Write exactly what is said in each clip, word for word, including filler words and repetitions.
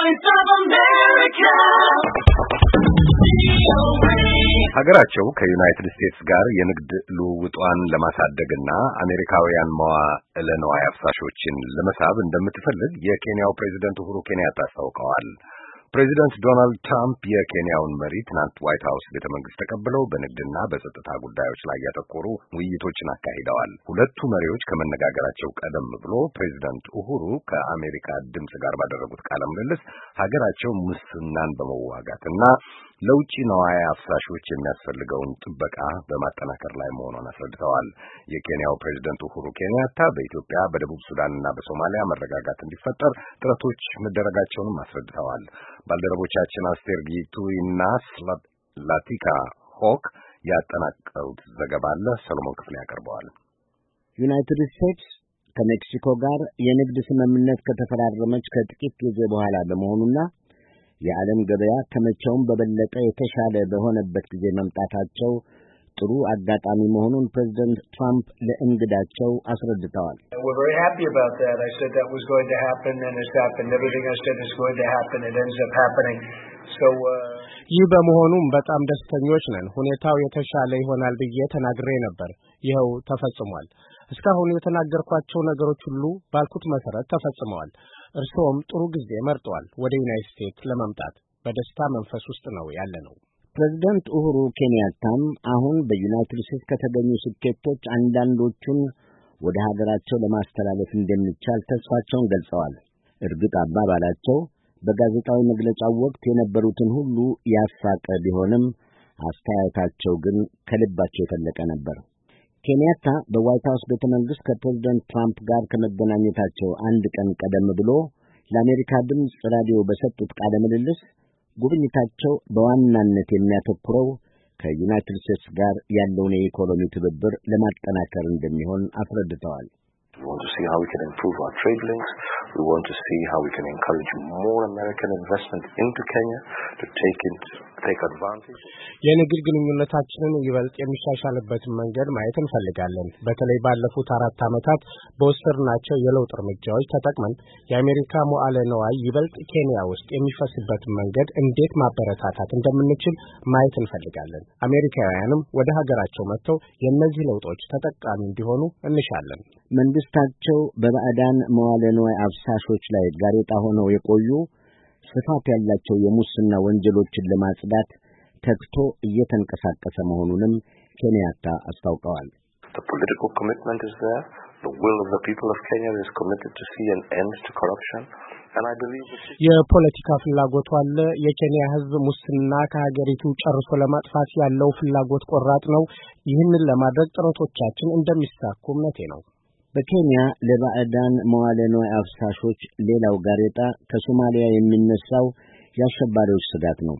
Voice of America. ሀገራቸው ከዩናይትድ ስቴትስ ጋር የንግድ ልውውጧን ለማሳደግና አሜሪካውያን መዋዕለ ንዋይ አፍሳሾችን ለመሳብ እንደምትፈልግ የኬንያው ፕሬዝዳንት ኡሁሩ ኬንያታ አስታውቀዋል። ፕሬዚደንት ዶናልድ ትራምፕ የኬንያውን መሪ ትናንት ዋይት ሀውስ ቤተ መንግስት ተቀብለው በንግድና በጸጥታ ጉዳዮች ላይ ያተኮሩ ውይይቶችን አካሂደዋል። ሁለቱ መሪዎች ከመነጋገራቸው ቀደም ብሎ ፕሬዚደንት ኡሁሩ ከአሜሪካ ድምጽ ጋር ባደረጉት ቃለ ምልልስ ሀገራቸው ሙስናን በመዋጋትና ለውጭ ነዋይ አፍሳሾች የሚያስፈልገውን ጥበቃ በማጠናከር ላይ መሆኑን አስረድተዋል። የኬንያው ፕሬዝዳንት ኡሁሩ ኬንያታ በኢትዮጵያ በደቡብ ሱዳንና በሶማሊያ መረጋጋት እንዲፈጠር ጥረቶች መደረጋቸውንም አስረድተዋል። ባልደረቦቻችን አስቴር ጊቱይና ላቲካ ሆክ ያጠናቀሩት ዘገባ አለ። ሰሎሞን ክፍሌ ያቀርበዋል። ዩናይትድ ስቴትስ ከሜክሲኮ ጋር የንግድ ስምምነት ከተፈራረመች ከጥቂት ጊዜ በኋላ በመሆኑና የዓለም ገበያ ከመቼውም በበለጠ የተሻለ በሆነበት ጊዜ መምጣታቸው ጥሩ አጋጣሚ መሆኑን ፕሬዝዳንት ትራምፕ ለእንግዳቸው አስረድተዋል። We're very happy about that. I said that was going to happen and it's happened. Everything I said is going to happen. It ends up happening. So uh ይህ በመሆኑም በጣም ደስተኞች ነን። ሁኔታው የተሻለ ይሆናል ብዬ ተናግሬ ነበር። ይኸው ተፈጽሟል። እስካሁን የተናገርኳቸው ነገሮች ሁሉ ባልኩት መሰረት ተፈጽመዋል። እርሶም ጥሩ ጊዜ መርጠዋል ወደ ዩናይትድ ስቴትስ ለመምጣት። በደስታ መንፈስ ውስጥ ነው ያለነው። ፕሬዝዳንት ኡሁሩ ኬንያታም አሁን በዩናይትድ ስቴትስ ከተገኙ ስኬቶች አንዳንዶቹን ወደ ሀገራቸው ለማስተላለፍ እንደሚቻል ተስፋቸውን ገልጸዋል። እርግጥ አባባላቸው በጋዜጣዊ መግለጫው ወቅት የነበሩትን ሁሉ ያሳቀ ቢሆንም አስተያየታቸው ግን ከልባቸው የፈለቀ ነበር። ኬንያታ በዋይት ሀውስ ቤተ መንግስት ከፕሬዝዳንት ትራምፕ ጋር ከመገናኘታቸው አንድ ቀን ቀደም ብሎ ለአሜሪካ ድምፅ ራዲዮ በሰጡት ቃለ ምልልስ ጉብኝታቸው በዋናነት የሚያተኩረው ከዩናይትድ ስቴትስ ጋር ያለውን የኢኮኖሚ ትብብር ለማጠናከር እንደሚሆን አስረድተዋል። We want to see how we can improve our trade links. We want to see how we can encourage more American investment into Kenya to take it, take advantage. የንግድ ግንኙነታችንን ይበልጥ የሚሻሻልበትን መንገድ ማየት እንፈልጋለን። በተለይ ባለፉት አራት ዓመታት በወሰድናቸው የለውጥ እርምጃዎች ተጠቅመን የአሜሪካ መዋዕለ ንዋይ ይበልጥ ኬንያ ውስጥ የሚፈስበትን መንገድ እንዴት ማበረታታት እንደምንችል ማየት እንፈልጋለን። አሜሪካውያንም ወደ ሀገራቸው መጥተው የእነዚህ ለውጦች ተጠቃሚ እንዲሆኑ እንሻለን። መንግስታቸው በባዕዳን መዋዕለ ንዋይ አፍሳሾች ላይ ጋሬጣ ሆነው የቆዩ ስፋት ያላቸው የሙስና ወንጀሎችን ለማጽዳት ተግቶ እየተንቀሳቀሰ መሆኑንም ኬንያታ አስታውቀዋል። The political commitment is there. The will of the people of Kenya is committed to see an end to corruption. And I believe የፖለቲካ ፍላጎቱ አለ። የኬንያ ሕዝብ ሙስና ከሀገሪቱ ጨርሶ ለማጥፋት ያለው ፍላጎት ቆራጥ ነው። ይህንን ለማድረግ ጥረቶቻችን እንደሚሳኩ እምነቴ ነው። በኬንያ ለባዕዳን መዋዕለ ንዋይ አፍሳሾች ሌላው ጋሬጣ ከሶማሊያ የሚነሳው የአሸባሪዎች ስጋት ነው።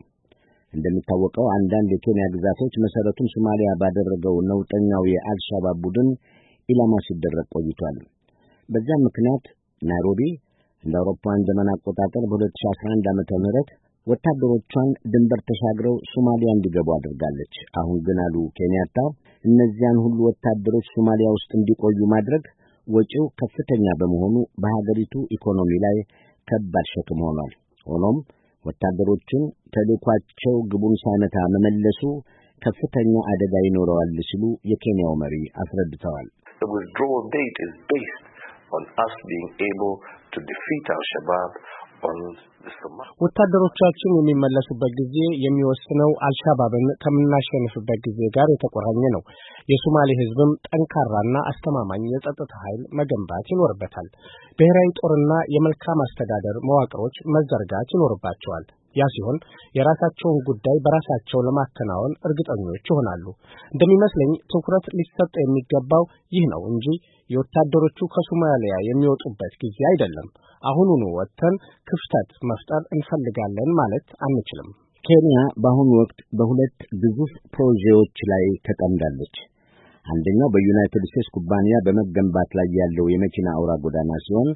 እንደሚታወቀው አንዳንድ የኬንያ ግዛቶች መሰረቱን ሶማሊያ ባደረገው ነውጠኛው የአልሻባብ ቡድን ኢላማ ሲደረግ ቆይቷል። በዚያ ምክንያት ናይሮቢ እንደ አውሮፓውያን ዘመን አቆጣጠር በሁለት ሺህ አስራ አንድ ዓመተ ምህረት ወታደሮቿን ድንበር ተሻግረው ሶማሊያ እንዲገቡ አድርጋለች። አሁን ግን አሉ ኬንያታ እነዚያን ሁሉ ወታደሮች ሶማሊያ ውስጥ እንዲቆዩ ማድረግ ወጪው ከፍተኛ በመሆኑ በሀገሪቱ ኢኮኖሚ ላይ ከባድ ሸክም ሆኗል። ሆኖም ወታደሮቹን ተልዕኳቸው ግቡን ሳይመታ መመለሱ ከፍተኛ አደጋ ይኖረዋል ሲሉ የኬንያው መሪ አስረድተዋል። The withdrawal date is based on us being able to defeat al-Shabaab on the Somalia. ወታደሮቻችን የሚመለሱበት ጊዜ የሚወስነው አልሻባብን ከምናሸንፍበት ጊዜ ጋር የተቆራኘ ነው። የሶማሌ ሕዝብም ጠንካራና አስተማማኝ የጸጥታ ኃይል መገንባት ይኖርበታል። ብሔራዊ ጦርና የመልካም አስተዳደር መዋቅሮች መዘርጋት ይኖርባቸዋል። ያ ሲሆን የራሳቸውን ጉዳይ በራሳቸው ለማከናወን እርግጠኞች ይሆናሉ። እንደሚመስለኝ ትኩረት ሊሰጥ የሚገባው ይህ ነው እንጂ የወታደሮቹ ከሶማሊያ የሚወጡበት ጊዜ አይደለም። አሁኑኑ ወጥተን ክፍተት መፍጠር እንፈልጋለን ማለት አንችልም። ኬንያ በአሁኑ ወቅት በሁለት ግዙፍ ፕሮጀክቶች ላይ ተጠምዳለች። አንደኛው በዩናይትድ ስቴትስ ኩባንያ በመገንባት ላይ ያለው የመኪና አውራ ጎዳና ሲሆን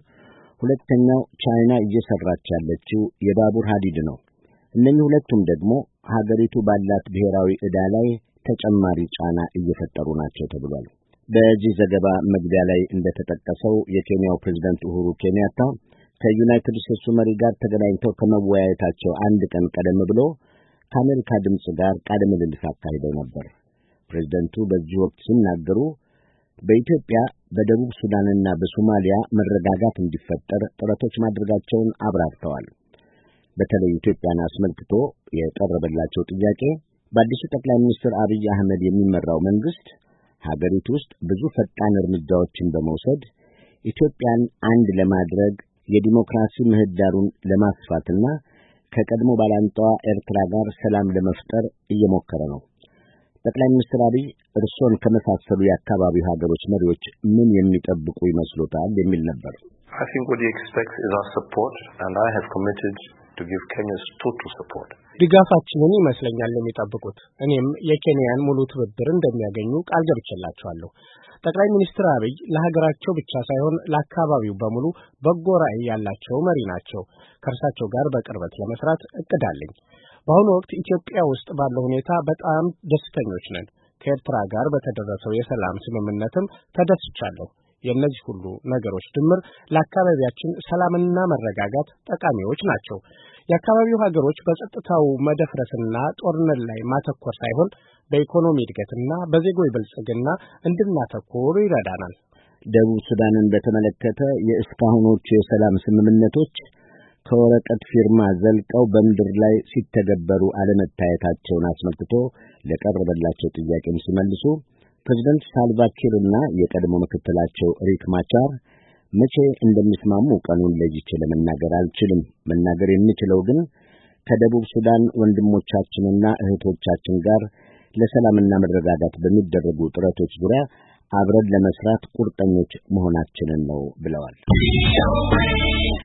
ሁለተኛው ቻይና እየሰራች ያለችው የባቡር ሐዲድ ነው። እነዚህ ሁለቱም ደግሞ ሀገሪቱ ባላት ብሔራዊ ዕዳ ላይ ተጨማሪ ጫና እየፈጠሩ ናቸው ተብሏል። በዚህ ዘገባ መግቢያ ላይ እንደተጠቀሰው የኬንያው ፕሬዝዳንት ኡሁሩ ኬንያታ ከዩናይትድ ስቴትሱ መሪ ጋር ተገናኝተው ከመወያየታቸው አንድ ቀን ቀደም ብሎ ከአሜሪካ ድምፅ ጋር ቃለ ምልልስ አካሂደው ነበር። ፕሬዝደንቱ በዚህ ወቅት ሲናገሩ በኢትዮጵያ በደቡብ ሱዳንና በሶማሊያ መረጋጋት እንዲፈጠር ጥረቶች ማድረጋቸውን አብራርተዋል። በተለይ ኢትዮጵያን አስመልክቶ የቀረበላቸው ጥያቄ በአዲሱ ጠቅላይ ሚኒስትር አብይ አህመድ የሚመራው መንግስት ሀገሪቱ ውስጥ ብዙ ፈጣን እርምጃዎችን በመውሰድ ኢትዮጵያን አንድ ለማድረግ የዲሞክራሲ ምህዳሩን ለማስፋትና ከቀድሞ ባላንጣዋ ኤርትራ ጋር ሰላም ለመፍጠር እየሞከረ ነው። ጠቅላይ ሚኒስትር አብይ እርሶን ከመሳሰሉ የአካባቢው ሀገሮች መሪዎች ምን የሚጠብቁ ይመስሎታል የሚል ነበር። I think what he expects is our support, and I have committed to give Kenya's total support. ድጋፋችንን ይመስለኛል የሚጠብቁት። እኔም የኬንያን ሙሉ ትብብር እንደሚያገኙ ቃል ገብቼላቸዋለሁ። ጠቅላይ ሚኒስትር አብይ ለሀገራቸው ብቻ ሳይሆን ለአካባቢው በሙሉ በጎ ራዕይ ያላቸው መሪ ናቸው። ከእርሳቸው ጋር በቅርበት ለመስራት እቅድ አለኝ። በአሁኑ ወቅት ኢትዮጵያ ውስጥ ባለው ሁኔታ በጣም ደስተኞች ነን። ከኤርትራ ጋር በተደረሰው የሰላም ስምምነትም ተደስቻለሁ። የእነዚህ ሁሉ ነገሮች ድምር ለአካባቢያችን ሰላምና መረጋጋት ጠቃሚዎች ናቸው። የአካባቢው ሀገሮች በጸጥታው መደፍረስና ጦርነት ላይ ማተኮር ሳይሆን በኢኮኖሚ እድገትና በዜጎች ብልጽግና እንድናተኮር ይረዳናል። ደቡብ ሱዳንን በተመለከተ የእስካሁኖቹ የሰላም ስምምነቶች ከወረቀት ፊርማ ዘልቀው በምድር ላይ ሲተገበሩ አለመታየታቸውን አስመልክቶ ለቀረበላቸው ጥያቄም ሲመልሱ ፕሬዝዳንት ሳልቫ ኪርና የቀድሞ ምክትላቸው ሪክ ማቻር መቼ እንደሚስማሙ ቀኑን ለይቼ ለመናገር አልችልም። መናገር የምችለው ግን ከደቡብ ሱዳን ወንድሞቻችንና እህቶቻችን ጋር ለሰላምና መረጋጋት በሚደረጉ ጥረቶች ዙሪያ አብረን ለመስራት ቁርጠኞች መሆናችንን ነው ብለዋል።